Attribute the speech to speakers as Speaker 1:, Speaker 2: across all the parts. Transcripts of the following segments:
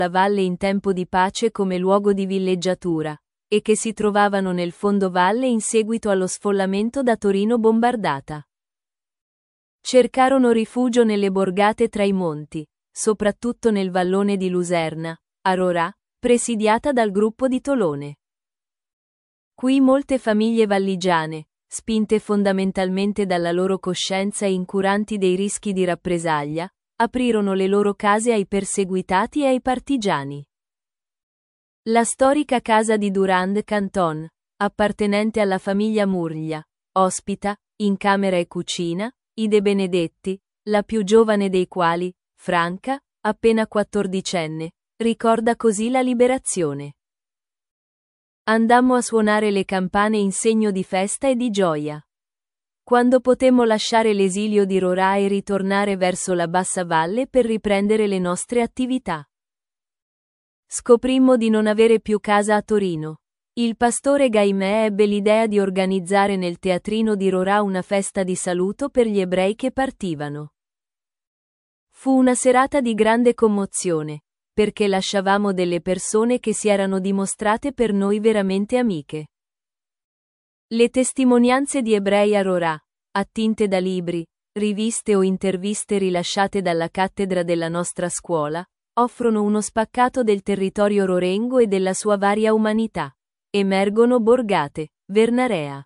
Speaker 1: la valle in tempo di pace come luogo di villeggiatura, e che si trovavano nel fondovalle in seguito allo sfollamento da Torino bombardata. Cercarono rifugio nelle borgate tra i monti, soprattutto nel vallone di Luserna, a Rorà, presidiata dal gruppo di Tolone. Qui molte famiglie valligiane, spinte fondamentalmente dalla loro coscienza e incuranti dei rischi di rappresaglia, aprirono le loro case ai perseguitati e ai partigiani. La storica casa di Durand Canton, appartenente alla famiglia Murglia, ospita, in camera e cucina, i De Benedetti, la più giovane dei quali, Franca, appena 14enne, ricorda così la liberazione. Andammo a suonare le campane in segno di festa e di gioia. Quando potemmo lasciare l'esilio di Rorà e ritornare verso la bassa valle per riprendere le nostre attività. Scoprimmo di non avere più casa a Torino. Il pastore Gaimè ebbe l'idea di organizzare nel teatrino di Rorà una festa di saluto per gli ebrei che partivano. Fu una serata di grande commozione, perché lasciavamo delle persone che si erano dimostrate per noi veramente amiche. Le testimonianze di ebrei a Rorà, attinte da libri, riviste o interviste rilasciate dalla cattedra della nostra scuola, offrono uno spaccato del territorio rorengo e della sua varia umanità. Emergono borgate, Vernarea,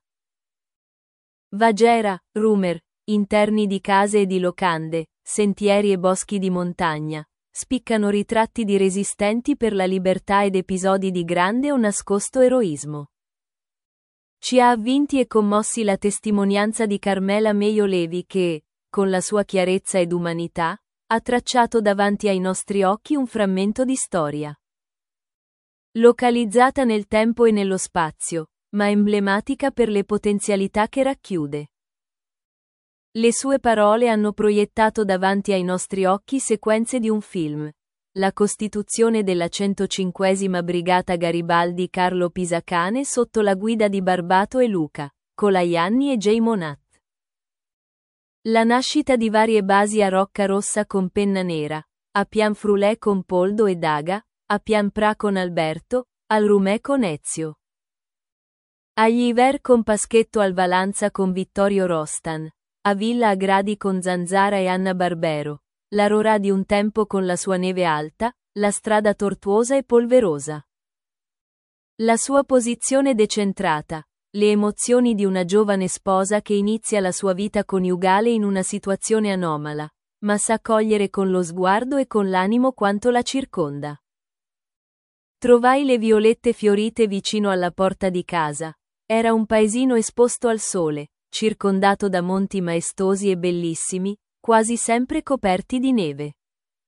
Speaker 1: Vagera, Rumer, interni di case e di locande, sentieri e boschi di montagna, spiccano ritratti di resistenti per la libertà ed episodi di grande o nascosto eroismo. Ci ha avvinti e commossi la testimonianza di Carmela Meio Levi che, con la sua chiarezza ed umanità, ha tracciato davanti ai nostri occhi un frammento di storia. Localizzata nel tempo e nello spazio, ma emblematica per le potenzialità che racchiude. Le sue parole hanno proiettato davanti ai nostri occhi sequenze di un film. La costituzione della 105esima Brigata Garibaldi Carlo Pisacane sotto la guida di Barbato e Luca, Colajanni e J. Monat. La nascita di varie basi a Rocca Rossa con Penna Nera, a Pianfrulè con Poldo e Daga, a Pianprà con Alberto, al Rumè con Ezio. Agli Iver con Paschetto al Valanza con Vittorio Rostan, a Villa Agradi con Zanzara e Anna Barbero, la Rorà di un tempo con la sua neve alta, la strada tortuosa e polverosa. La sua posizione decentrata, le emozioni di una giovane sposa che inizia la sua vita coniugale in una situazione anomala, ma sa cogliere con lo sguardo e con l'animo quanto la circonda. Trovai le violette fiorite vicino alla porta di casa. Era un paesino esposto al sole, circondato da monti maestosi e bellissimi, quasi sempre coperti di neve.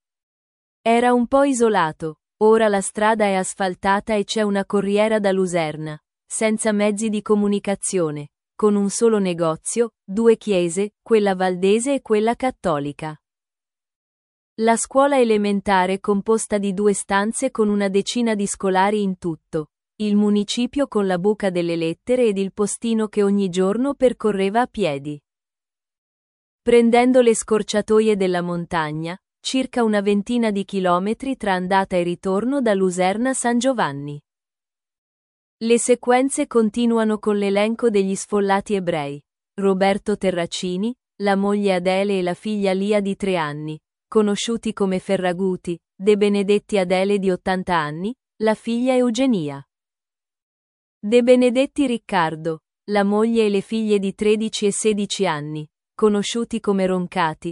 Speaker 1: Era un po' isolato, ora la strada è asfaltata e c'è una corriera da Luserna, senza mezzi di comunicazione, con un solo negozio, 2 chiese, quella valdese e quella cattolica. La scuola elementare composta di 2 stanze con una decina di scolari in tutto, il municipio con la buca delle lettere ed il postino che ogni giorno percorreva a piedi. Prendendo le scorciatoie della montagna, circa una ventina di chilometri tra andata e ritorno da Luserna a San Giovanni. Le sequenze continuano con l'elenco degli sfollati ebrei. Roberto Terracini, la moglie Adele e la figlia Lia di 3 anni, conosciuti come Ferraguti, De Benedetti Adele di 80 anni, la figlia Eugenia. De Benedetti Riccardo, la moglie e le figlie di 13 e 16 anni, conosciuti come Roncati,